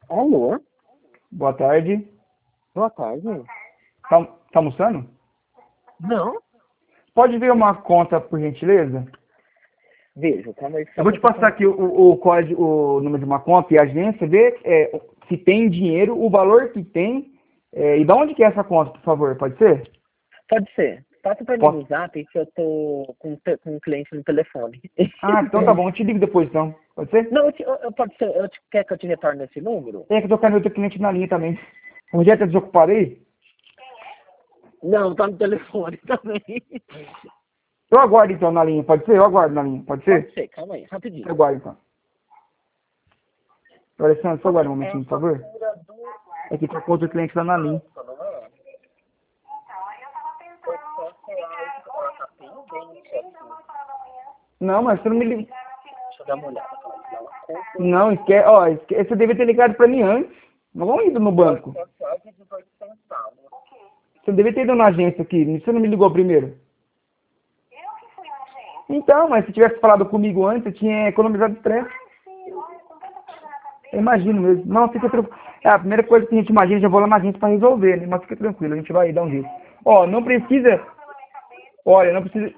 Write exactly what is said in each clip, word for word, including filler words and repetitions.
Alô? Boa tarde. Boa tarde. Tá, tá almoçando? Não? Pode ver uma conta, por gentileza? Veja, calma aí. Eu vou te passar aqui o, o, o código, o número de uma conta e a agência, ver é, se tem dinheiro, o valor que tem, é, e da onde que é essa conta, por favor, pode ser? Pode ser. Passa pra mim Posso? no zap que eu tô com, te- com um cliente no telefone. Ah, então tá bom, eu te ligo depois então, pode ser? Não, eu, te, eu, eu- pode ser. Eu te, quer que eu te retorne esse número? É que eu tô com a outro cliente na linha também. O já tá desocupado aí? Não, tá no telefone também. Eu aguardo então na linha, pode ser? Eu aguardo na linha, pode Pode ser? ser, calma aí, rapidinho. Eu aguardo então. Alessandro, só aguarda um É a momentinho, por favor. fatura do... É que tá com outro cliente lá na linha. Não é? Eu posso lá, ela tá pendente aqui. Não, mas você não me ligou. Deixa eu dar uma olhada. Ela conta Não, esquece, ó, esquece, você devia ter ligado pra mim antes. Não vamos indo no banco. quase dezoito centavos. Você devia ter ido na agência aqui. Você não me ligou primeiro. Então, mas se tivesse falado comigo antes, eu tinha economizado estresse. Eu imagino mesmo. Não, fica tranquilo. É a primeira coisa que a gente imagina, já vou lá na agência pra resolver, né? Mas fica tranquilo, a gente vai dar um jeito. Ó, não precisa... Olha, não precisa...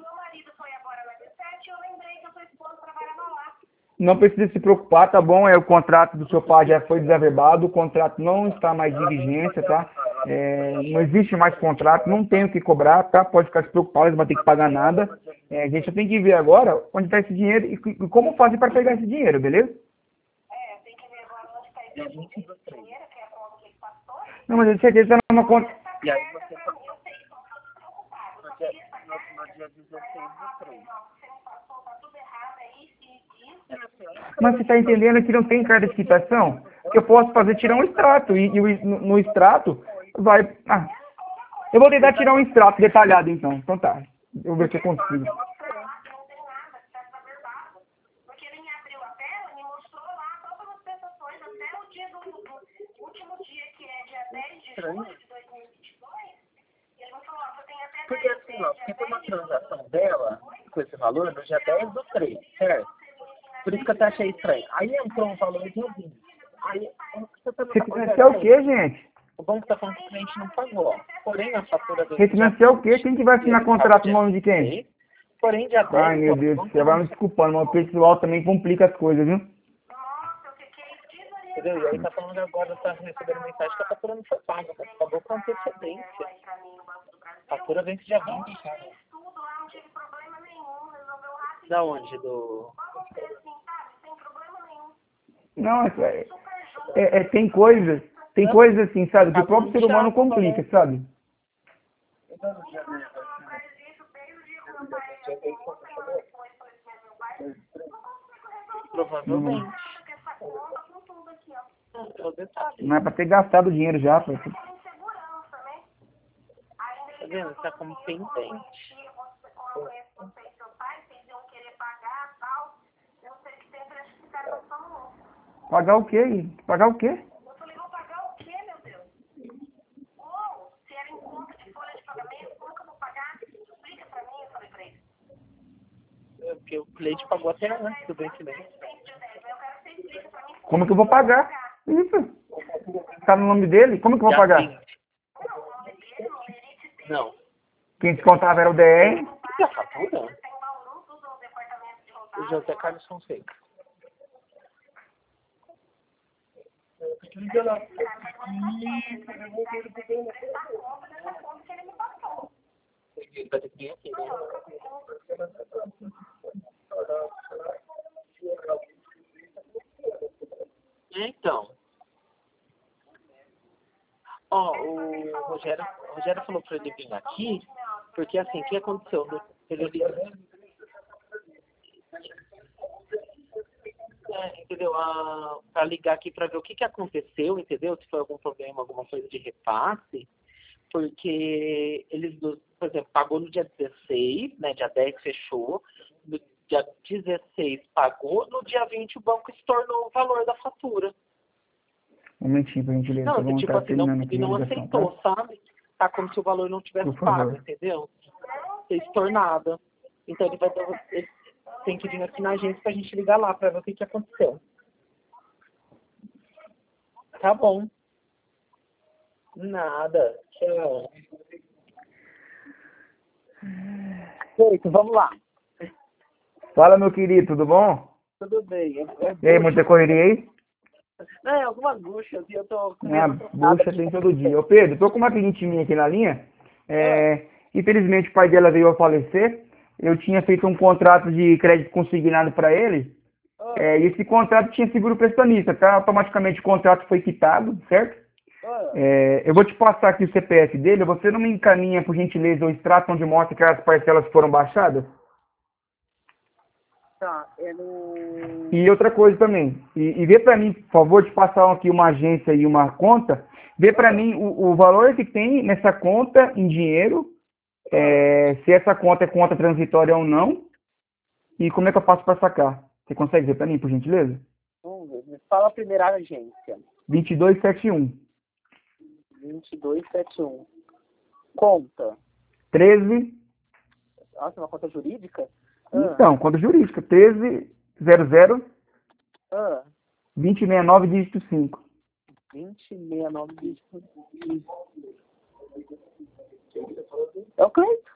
Não precisa se preocupar, tá bom? É, o contrato do seu pai já foi desaverbado, o contrato não está mais em vigência, tá? É, não existe mais contrato, não tem o que cobrar, tá? Pode ficar se preocupado, não vai ter que pagar nada. É, a gente só tem que ver agora onde está esse dinheiro e, e como fazer para pegar esse dinheiro, beleza? Não, mas eu tenho certeza que está numa conta... E aí você tá... No dia, no, no dia dezesseis do três. Mas você está entendendo que não tem carta de quitação? Que eu posso fazer tirar um extrato e, e o- no, no extrato vai... Ah, eu vou tentar tirar um extrato detalhado então. Então tá. Eu vou ver se eu consigo. Estranho. Porque assim, ó, porque tem uma transação dela com esse valor no dia dez do três, certo? Por isso que eu até achei estranho. Aí entrou um valor de vinte. Aí, você tá no Refinanciar o quê, gente? O banco está falando que o cliente não pagou. Porém, a fatura do Refinanciar o quê? Quem que vai assinar contrato no nome de quem? dezesseis. Porém, dia Ai, dez, meu ó, o Deus, banco você vai me desculpando, mas o pessoal também complica as coisas, viu? entendeu? E aí tá falando agora, tá recebendo mensagem que a fatura não foi paga, mas pagou com antecedência. A fatura vence dia vinte, cara. Da onde? Do... Não, é, é, é, tem coisas, tem coisas assim, sabe, que o próprio ser humano complica, sabe? Provavelmente. Hum, É o detalhe. não é pra ter gastado o dinheiro já, pô. Tá vendo? Tá como pendente. Pagar o quê? Pagar o quê? É porque o cliente pagou até antes do vencimento. Como que eu vou pagar? Isso. Tá no nome dele? Como que eu vou Dia pagar? vinte. Não. Quem descontava era o D R. O que é a fatura? O José Carlos Fonseca. Liga lá. Vai ter que vir aqui, né? Então, ó, o Rogério, o Rogério falou pra ele vir aqui, porque assim, o que aconteceu? Ele ligou, é, entendeu? Ah, pra ligar aqui pra ver o que, que aconteceu, entendeu? Se foi algum problema, alguma coisa de repasse, porque eles, por exemplo, pagou no dia dezesseis, né? Dia dez fechou, no dia dezesseis pagou, no dia vinte o banco estornou o valor da fatura. Um momentinho, por gentileza. Não, Vamos tipo estar assim, não, terminando ele aqui a não ligação, aceitou, tá? sabe? Tá como se o valor não tivesse Por pago, favor. entendeu? Ser estornado. Então ele vai dar, ele tem que vir aqui na agência pra gente ligar lá pra ver o que, que aconteceu. Tá bom. Nada. Tchau. Feito, vamos lá. Fala, meu querido, tudo bom? Tudo bem. É, é E aí, bucha. muita correria aí? Não, é algumas buchas e eu tô Ah, comendo bucha tem todo dia. Ô, Pedro, tô com uma cliente minha aqui na linha. Ah, É, infelizmente, o pai dela veio a falecer. Eu tinha feito um contrato de crédito consignado para ele. ah, É, e esse contrato tinha seguro prestamista, tá? Automaticamente o contrato foi quitado, certo? ah. É, eu vou te passar aqui o C P F dele. Você não me encaminha, por gentileza, o extrato onde mostra que as parcelas foram baixadas? Tá, é no... E outra coisa também, e, e vê para mim, por favor, de passar aqui uma agência e uma conta, vê para Ah, mim o, o valor que tem nessa conta em dinheiro, ah. é, se essa conta é conta transitória ou não, e como é que eu faço para sacar. Você consegue ver para mim, por gentileza? Vamos ver. Me fala a primeira agência. vinte e dois setenta e um. vinte e dois setenta e um. Conta. treze, Nossa, uma conta jurídica? Ah, então, conta jurídica, treze zero zero ah. vinte e sessenta e nove dígito cinco. vinte, sessenta e nove, dígito. É o Cleito.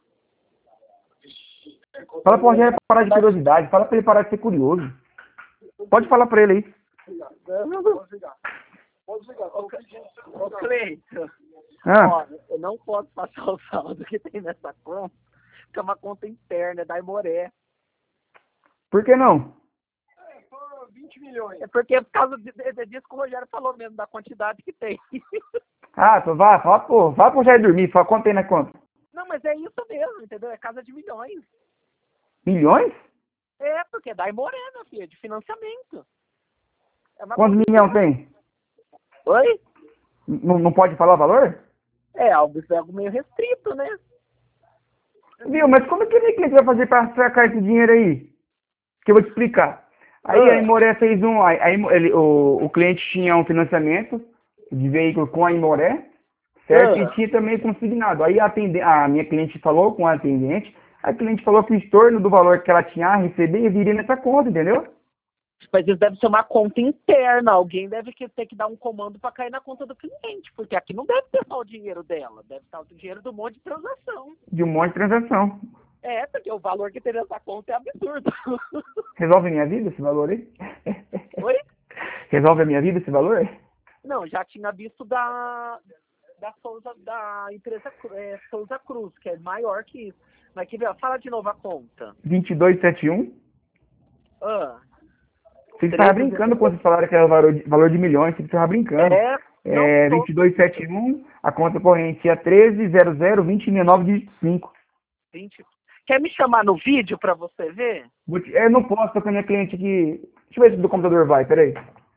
Fala pro Rogério parar de curiosidade, fala para ele parar de ser curioso. Pode falar para ele aí. Pode ligar. Pode ligar. Ô, Cleito. Ah, Olha, eu não posso passar o saldo que tem nessa conta, que é uma conta interna, é da Imoré. por que não? vinte milhões. É porque é por causa de- de- disso que o Rogério falou mesmo, da quantidade que tem. Ah, tu vai, fala, pô, vai pro Jair dormir, fala, quanto tem na conta? Não, mas é isso mesmo, entendeu? É casa de milhões. Milhões? É, porque é da Imoré, meu filho, de financiamento. É uma Quantos conta milhões interna. tem? Oi? Não, não pode falar o valor? É algo, é algo meio restrito, né? Viu, mas como é que ele vai fazer pra sacar esse dinheiro aí? Que eu vou te explicar. Aí a Ah, Imoré fez um, aí, aí ele, o, o cliente tinha um financiamento de veículo com a Imoré, certo? E ah. tinha também consignado. Aí a, atende, a minha cliente falou com a atendente, a cliente falou que o estorno do valor que ela tinha a receber viria nessa conta, entendeu? Mas isso deve ser uma conta interna. Alguém deve que- ter que dar um comando para cair na conta do cliente, porque aqui não deve ter só o dinheiro dela, deve estar o dinheiro do monte de transação. De um monte de transação. É, porque o valor que tem nessa conta é absurdo. Resolve a minha vida esse valor aí? Oi? Resolve a minha vida esse valor? Não, já tinha visto da da Souza, da empresa é, Souza Cruz, que é maior que isso. Mas que fala de novo a conta. vinte e dois setenta e um? Ah, Você estava treze brincando quando você falaram que era o valor de, valor de milhões, você estava brincando. É, não É, tô. vinte e dois setenta e um, a conta corrente é treze zero zero vinte e sessenta e nove dígito cinco. vinte. Quer me chamar no vídeo para você ver? Vou te- Eu não posso, tô com a minha cliente aqui. Deixa eu ver se do computador vai, peraí.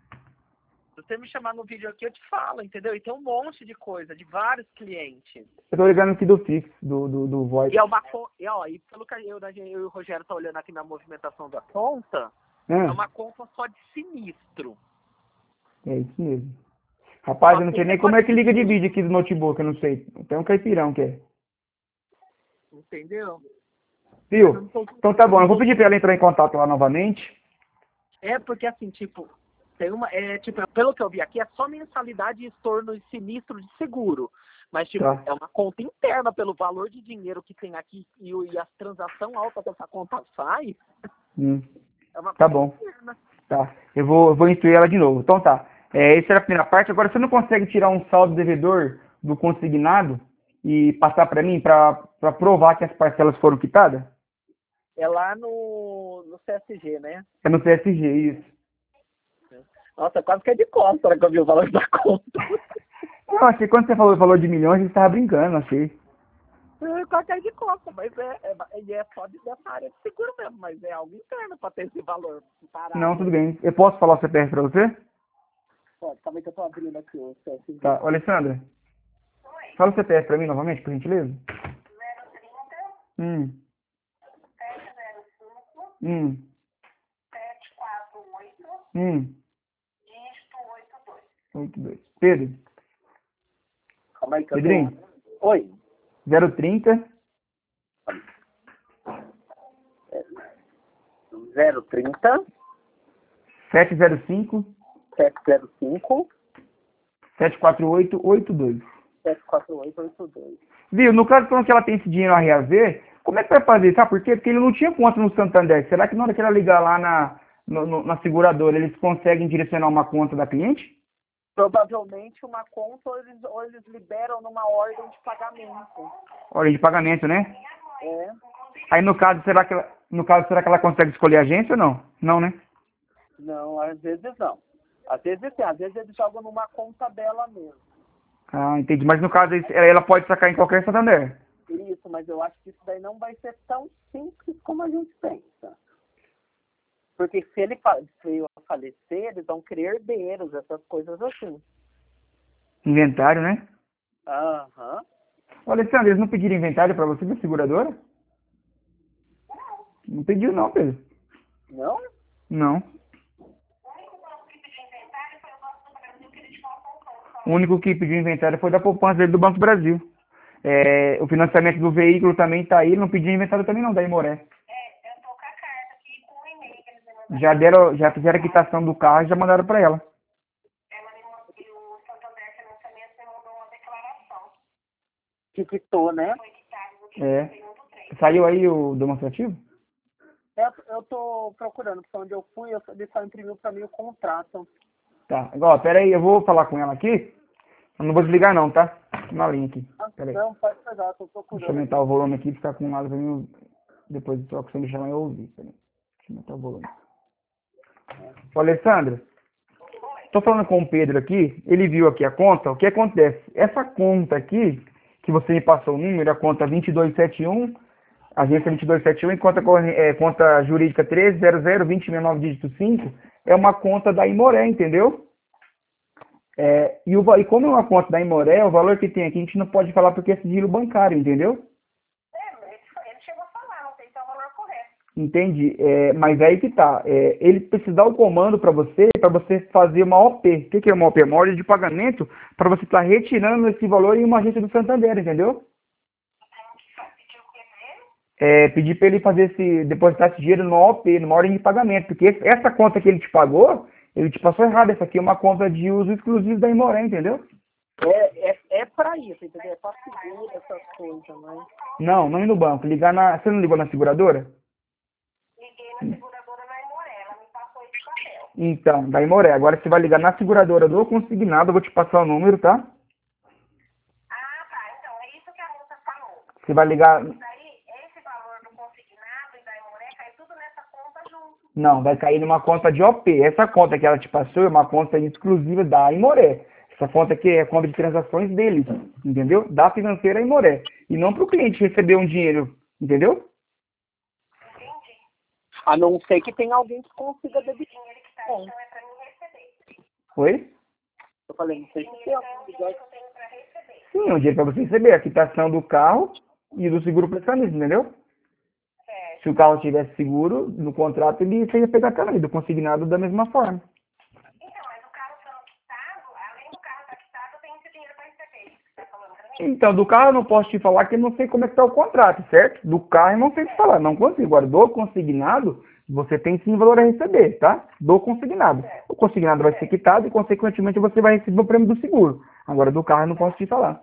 Se você me chamar no vídeo aqui, eu te falo, entendeu? E tem um monte de coisa, de vários clientes. Eu tô ligando aqui do fixo, do, do, do voice. E é uma co- e, ó, e pelo que eu, eu e o Rogério tá olhando aqui na movimentação da conta, é Ah, uma conta só de sinistro. é isso mesmo. Rapaz, Só eu não sei tem nem como é negócio que de liga de sinistro, vídeo aqui do notebook, eu não sei. Tem um caipirão que é. entendeu? Mas eu Viu? não tô, Então tá eu bom, não eu vou tô. pedir pra ela entrar em contato lá novamente. É porque assim, tipo, tem uma. É, tipo, pelo que eu vi aqui, é só mensalidade e estorno e sinistro de seguro. Mas, tipo, Tá. é uma conta interna pelo valor de dinheiro que tem aqui e, o- e a transação alta que essa conta faz, Hum, é uma tá conta bom. interna. Tá. Eu vou, eu vou instruir ela de novo. Então tá. É, essa era a primeira parte. Agora você não consegue tirar um saldo devedor do consignado e passar para mim para provar que as parcelas foram quitadas? É lá no, no C S G, né? É no C S G, isso. Nossa, quase que é de costa hora que eu vi o valor da conta. Eu achei que quando você falou o valor de milhões, você estava brincando, achei. É, quase que é de costa, mas é, é, e é só de, dessa área de seguro mesmo, mas é algo interno para ter esse valor Não, parado tudo aí. bem. Eu posso falar o C P F para você? Pode, calma aí que eu tô abrindo aqui o C S G. Tá. Ô, Alessandra, fala o C P F para mim novamente, por gentileza. Hum. Hum. Hum. oito dois. Pedro, Calma aí que eu Pedrinho, tô... Oi. zero trinta, zero trinta, sete zero cinco, sete zero cinco, sete quatro oito oito dois. sete quatro oito oito dois. Viu? No caso, quando ela tem esse dinheiro a reaver, como é que vai fazer? Sabe por quê? Porque ele não tinha conta no Santander. Será que na hora que ela ligar lá na, no, no, na seguradora, eles conseguem direcionar uma conta da cliente? Provavelmente uma conta ou eles, ou eles liberam numa ordem de pagamento. Ordem de pagamento, né? É. Aí no caso, será que ela, no caso, será que ela consegue escolher a agência ou não? Não, né? Não, às vezes não. Às vezes sim, às vezes eles jogam numa conta dela mesmo. Ah, entendi. Mas no caso, ela pode sacar em qualquer Santander. Isso, mas eu acho que isso daí não vai ser tão simples como a gente pensa. Porque se ele fa- se eu falecer, eles vão querer herdeiros, essas coisas assim. Inventário, né? Aham. Ô, Alessandro, eles não pediram inventário pra você da seguradora? Não pediu não, Pedro. Não? Não. O único que pediu inventário foi da poupança dele do Banco do Brasil. É, o financiamento do veículo também tá aí, não pediu inventário também não, da Imoré. Já deram, já fizeram a quitação do carro e já mandaram pra ela. Que quitou, né? É. Saiu aí o demonstrativo? Eu, eu tô procurando, porque onde eu fui, eu, ele só imprimiu pra mim o contrato. Tá. Ó, pera aí, eu vou falar com ela aqui. Eu não vou desligar não, tá? Tô na linha aqui. Ah, Pera aí. não, pode pegar, tô procurando. Deixa eu aumentar o volume aqui, ficar com nada pra mim. Depois do troco, você me chamar e eu ouvir. Pera aí. Deixa eu aumentar o volume. Ô, Alessandra, tô falando com o Pedro aqui, ele viu aqui a conta, o que acontece? Essa conta aqui, que você me passou o número, a conta vinte e dois setenta e um, agência vinte e dois setenta e um, e conta, corre- é, conta jurídica treze zero zero vinte sessenta e nove dígito cinco, é uma conta da Imoré, entendeu? É, e, o, va- e como é uma conta da Imoré, o valor que tem aqui a gente não pode falar porque é sigilo bancário, entendeu? Entendi. É, mas aí que tá. É, ele precisa dar o comando para você, para você fazer uma O P. O que, que é uma O P? Uma ordem de pagamento para você estar retirando esse valor em uma agência do Santander, entendeu? É, pedir para ele fazer esse, depositar esse dinheiro numa O P, numa ordem de pagamento, porque esse- essa conta que ele te pagou, ele te passou errado. Essa aqui é uma conta de uso exclusivo da Imoré, entendeu? É, é, é pra isso, entendeu? É pra segurar essas coisas, né? Não, não ir no banco. Ligar na. Você não ligou na seguradora? Então, da Imoré. Agora você vai ligar na seguradora do consignado, eu vou te passar o número, tá? Você vai ligar. Não, vai cair numa conta de O P. Essa conta que ela te passou é uma conta exclusiva da Imoré. Essa conta aqui é a conta de transações deles, entendeu? Da financeira Imoré. E não para o cliente receber um dinheiro, entendeu? A não ser que tenha alguém que consiga debitar. Bom, Oi? eu falei, não sei se tem alguém que gosta. Sim, é um dinheiro para você receber. A quitação do carro e do seguro prestamista, entendeu? Se o carro tivesse seguro, no contrato ele ia pegar também, do consignado da mesma forma. Então, do carro eu não posso te falar que eu não sei como é que está o contrato, certo? Do carro eu não sei te falar, não consigo. Agora, do consignado, você tem sim valor a receber, tá? Do consignado. O consignado vai ser quitado e, consequentemente, você vai receber o prêmio do seguro. Agora, do carro eu não posso te falar.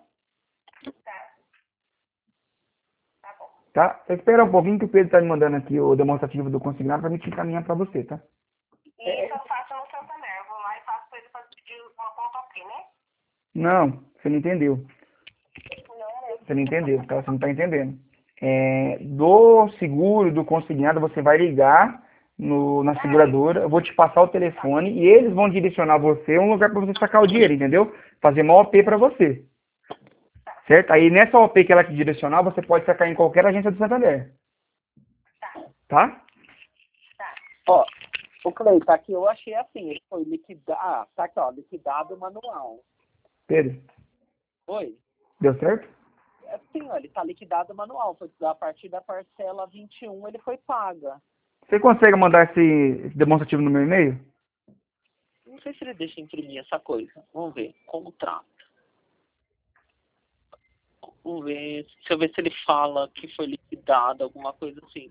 Tá? Só espera um pouquinho que o Pedro está me mandando aqui o demonstrativo do consignado para me te encaminhar para você, tá? E isso eu faço no Santander. Eu vou lá e faço pra ele fazer pedir uma conta aqui, né? Não, você não entendeu. Não, eu Você não entendeu, tá? Você não está entendendo. É, do seguro, do consignado, você vai ligar no, na seguradora, eu vou te passar o telefone e eles vão direcionar você a um lugar para você sacar o dinheiro, entendeu? Fazer uma O P para você. Certo? Aí nessa O P que ela te direcionar, você pode sacar em qualquer agência do Santander. Tá? Ó, o Cleiton, aqui eu achei assim, ele foi liquidado. Ah, tá aqui, ó, liquidado manual. Pedro, Oi? deu certo? É sim, ó, ele tá liquidado manual. Foi a partir da parcela vinte e um ele foi paga. Você consegue mandar esse, esse demonstrativo no meu e-mail? Não sei se ele deixa imprimir essa coisa. Vamos ver. Contrato. Vamos ver. Deixa eu ver se ele fala que foi liquidado, alguma coisa assim.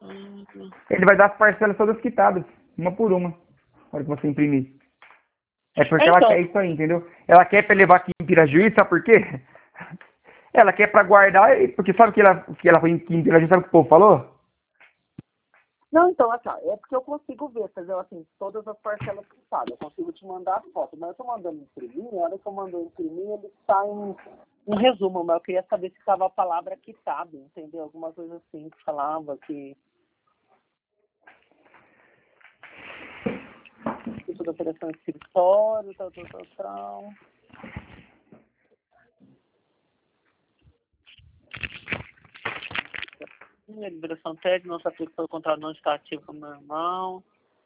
Hum, Ele vai dar as parcelas todas quitadas, uma por uma, na hora que você imprimir. É porque Então, ela quer isso aí, entendeu? Ela quer pra levar aqui em Pirajuí, sabe por quê? Ela quer pra guardar, e- porque sabe que ela, que ela foi aqui em Pirajuí, sabe o que o povo falou? não, então, assim, ó, é porque eu consigo ver, entendeu? Assim, todas as parcelas que sabem, eu consigo te mandar a foto, mas eu tô mandando imprimir, na hora que eu mando imprimir, ele está em um resumo, mas eu queria saber se estava a palavra quitado, entendeu? Alguma coisa assim que falava que tipo de operação de escritório, tal, tal, tal, tal. Minha liberação técnica, nossa pessoa contrato não está ativo com meu irmão.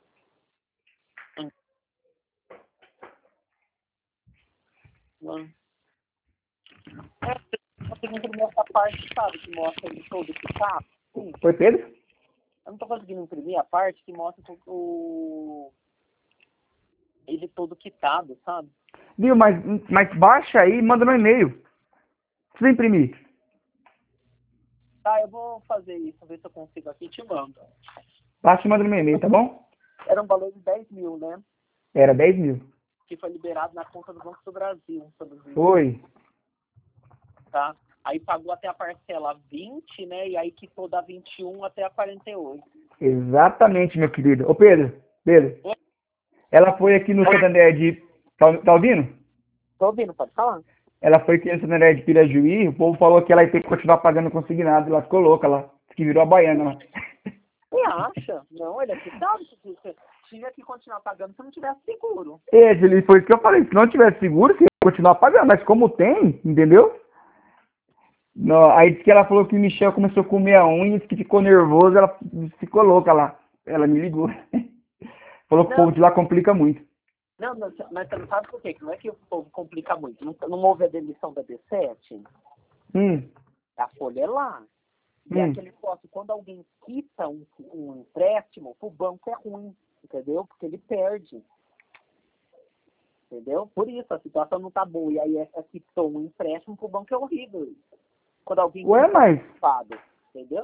É, eu tenho que imprimir essa parte, sabe, que mostra ele todo quitado. Sim, Foi Pedro? eu não tô conseguindo imprimir a parte que mostra o ele todo quitado, sabe? Viu, mas, mas baixa aí e manda no e-mail. Precisa imprimir. Tá, eu vou fazer isso, ver se eu consigo aqui e te mando. Baixa e manda no meu e-mail, tá bom? Era um valor de dez mil, né? Era dez mil. Que foi liberado na conta do Banco do Brasil, pelo visto, Foi. tá? Aí pagou até a parcela vinte, né? E aí quitou da vinte e um até a quarenta e oito. Exatamente, meu querido. Ô, Pedro, Pedro, Oi? ela foi aqui no Santander de... Tá, tá ouvindo? Tô ouvindo, pode falar? Ela foi aqui no Santander de Pirajuí, o povo falou que ela ia ter que continuar pagando consignado. Ela ficou louca lá. Que virou a baiana lá. Você acha? Não, ele é quitado. Você tinha que continuar pagando se não tivesse seguro. É, ele foi isso que eu falei. Se não tivesse seguro, você ia continuar pagando. Mas como tem, entendeu? Não, aí disse que ela falou que o Michel começou a comer a unha, disse que ficou nervoso, ela ficou louca lá. Ela me ligou. Falou que o povo Não, de lá complica muito. não, não, mas você não sabe por quê? Que não é que o povo complica muito. Não, não houve a demissão da B sete, Hum, a folha é lá. E é hum. aquele negócio, quando alguém quita um, um empréstimo, pro banco é ruim, entendeu? Porque ele perde. Entendeu? Por isso, a situação não tá boa. E aí, essa quitou um empréstimo pro banco é horrível. Isso. Quando alguém Ué, quita mas... um culpado, entendeu?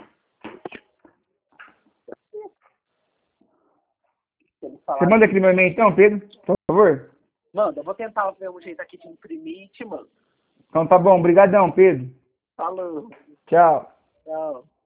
Se eles Você falaram manda que... aqui no meu e-mail então, Pedro? Por favor. Manda, eu vou tentar ver um jeito aqui de imprimir e te mando. Então tá bom. Obrigadão, Pedro. Falou. Tchau. Tchau.